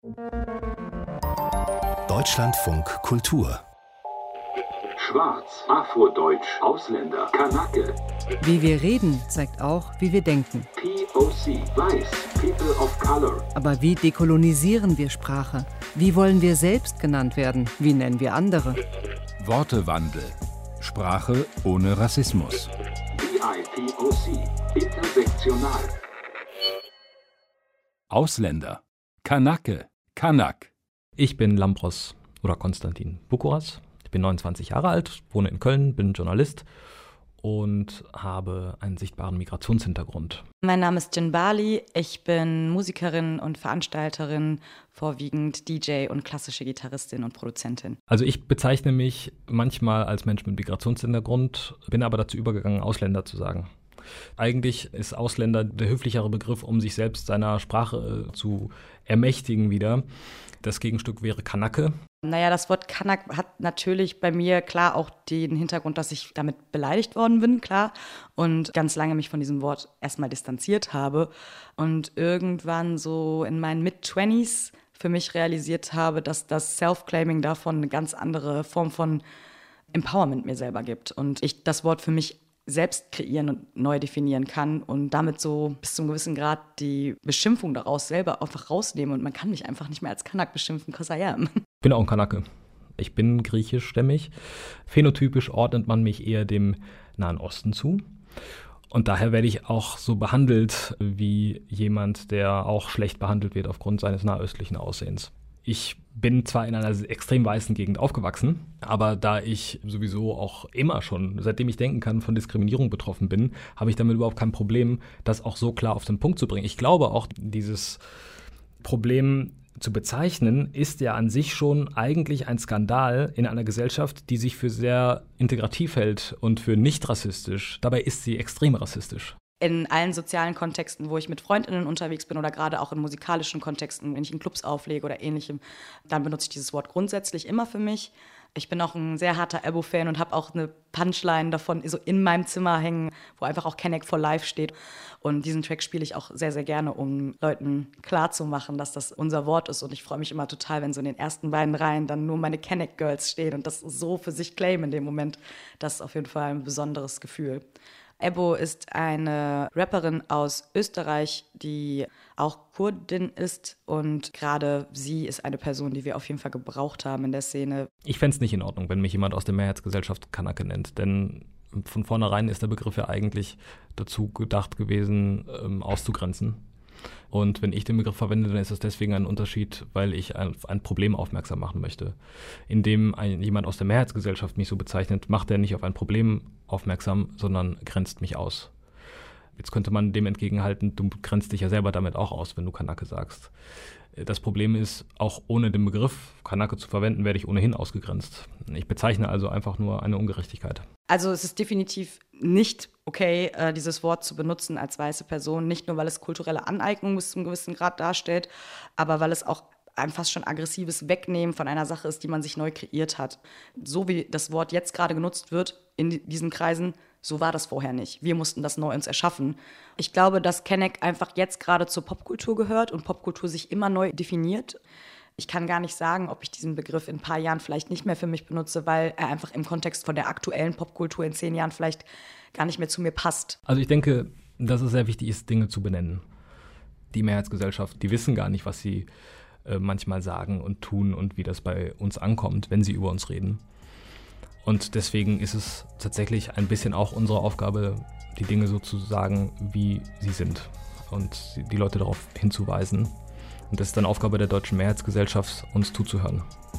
Deutschlandfunk Kultur. Schwarz, Afrodeutsch, Ausländer, Kanake. Wie wir reden, zeigt auch, wie wir denken. POC, Weiß, People of Color. Aber wie dekolonisieren wir Sprache? Wie wollen wir selbst genannt werden? Wie nennen wir andere? Wortewandel. Sprache ohne Rassismus. BIPOC, intersektional. Ausländer. Kanake, Kanak. Ich bin Lambros oder Konstantin Bukuras. Ich bin 29 Jahre alt, wohne in Köln, bin Journalist und habe einen sichtbaren Migrationshintergrund. Mein Name ist Jin Bali. Ich bin Musikerin und Veranstalterin, vorwiegend DJ und klassische Gitarristin und Produzentin. Also ich bezeichne mich manchmal als Mensch mit Migrationshintergrund, bin aber dazu übergegangen, Ausländer zu sagen. Eigentlich ist Ausländer der höflichere Begriff, um sich selbst seiner Sprache zu ermächtigen wieder. Das Gegenstück wäre Kanake. Naja, das Wort Kanak hat natürlich bei mir klar auch den Hintergrund, dass ich damit beleidigt worden bin, klar. Und ganz lange mich von diesem Wort erstmal distanziert habe. Und irgendwann so in meinen Mid-20s für mich realisiert habe, dass das Self-Claiming davon eine ganz andere Form von Empowerment mir selber gibt. Und ich das Wort für mich selbst kreieren und neu definieren kann und damit so bis zu einem gewissen Grad die Beschimpfung daraus selber einfach rausnehmen und man kann mich einfach nicht mehr als Kanak beschimpfen, 'cause I am. Ich bin auch ein Kanake. Ich bin griechischstämmig. Phänotypisch ordnet man mich eher dem Nahen Osten zu. Und daher werde ich auch so behandelt wie jemand, der auch schlecht behandelt wird aufgrund seines nahöstlichen Aussehens. Ich bin zwar in einer extrem weißen Gegend aufgewachsen, aber da ich sowieso auch immer schon, seitdem ich denken kann, von Diskriminierung betroffen bin, habe ich damit überhaupt kein Problem, das auch so klar auf den Punkt zu bringen. Ich glaube auch, dieses Problem zu bezeichnen, ist ja an sich schon eigentlich ein Skandal in einer Gesellschaft, die sich für sehr integrativ hält und für nicht rassistisch. Dabei ist sie extrem rassistisch. In allen sozialen Kontexten, wo ich mit Freundinnen unterwegs bin oder gerade auch in musikalischen Kontexten, wenn ich in Clubs auflege oder ähnlichem, dann benutze ich dieses Wort grundsätzlich immer für mich. Ich bin auch ein sehr harter Ebo-Fan und habe auch eine Punchline davon so in meinem Zimmer hängen, wo einfach auch Kanak for Life steht. Und diesen Track spiele ich auch sehr, sehr gerne, um Leuten klarzumachen, dass das unser Wort ist. Und ich freue mich immer total, wenn so in den ersten beiden Reihen dann nur meine Kanak Girls stehen und das so für sich claimen in dem Moment. Das ist auf jeden Fall ein besonderes Gefühl. Ebo ist eine Rapperin aus Österreich, die auch Kurdin ist und gerade sie ist eine Person, die wir auf jeden Fall gebraucht haben in der Szene. Ich fände es nicht in Ordnung, wenn mich jemand aus der Mehrheitsgesellschaft Kanake nennt, denn von vornherein ist der Begriff ja eigentlich dazu gedacht gewesen, auszugrenzen. Und wenn ich den Begriff verwende, dann ist es deswegen ein Unterschied, weil ich auf ein Problem aufmerksam machen möchte. Indem jemand aus der Mehrheitsgesellschaft mich so bezeichnet, macht er nicht auf ein Problem aufmerksam, sondern grenzt mich aus. Jetzt könnte man dem entgegenhalten, du grenzt dich ja selber damit auch aus, wenn du Kanake sagst. Das Problem ist, auch ohne den Begriff Kanake zu verwenden, werde ich ohnehin ausgegrenzt. Ich bezeichne also einfach nur eine Ungerechtigkeit. Also es ist definitiv nicht okay, dieses Wort zu benutzen als weiße Person, nicht nur, weil es kulturelle Aneignung bis zu einem gewissen Grad darstellt, aber weil es auch ein fast schon aggressives Wegnehmen von einer Sache ist, die man sich neu kreiert hat. So wie das Wort jetzt gerade genutzt wird in diesen Kreisen, so war das vorher nicht. Wir mussten das neu uns erschaffen. Ich glaube, dass Kanak einfach jetzt gerade zur Popkultur gehört und Popkultur sich immer neu definiert. Ich kann gar nicht sagen, ob ich diesen Begriff in ein paar Jahren vielleicht nicht mehr für mich benutze, weil er einfach im Kontext von der aktuellen Popkultur in 10 Jahren vielleicht gar nicht mehr zu mir passt. Also ich denke, dass es sehr wichtig ist, Dinge zu benennen. Die Mehrheitsgesellschaft, die wissen gar nicht, was sie manchmal sagen und tun und wie das bei uns ankommt, wenn sie über uns reden. Und deswegen ist es tatsächlich ein bisschen auch unsere Aufgabe, die Dinge so zu sagen, wie sie sind und die Leute darauf hinzuweisen. Und das ist dann Aufgabe der Deutschen Mehrheitsgesellschaft, uns zuzuhören.